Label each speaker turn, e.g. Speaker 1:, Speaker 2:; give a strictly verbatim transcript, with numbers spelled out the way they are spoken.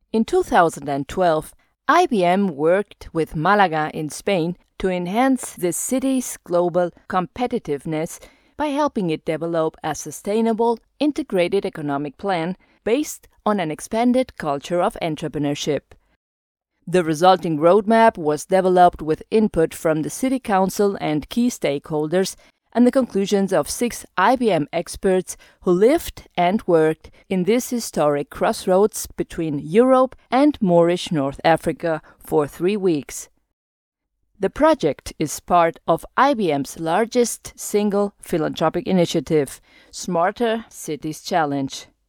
Speaker 1: In two thousand twelve, I B M worked with Malaga in Spain to enhance the city's global competitiveness by helping it develop a sustainable, integrated economic plan based on an expanded culture of entrepreneurship. The resulting roadmap was developed with input from the City Council and key stakeholders and the conclusions of six I B M experts who lived and worked in this historic crossroads between Europe and Moorish North Africa for three weeks. The project is part of I B M's largest single philanthropic initiative, Smarter Cities Challenge.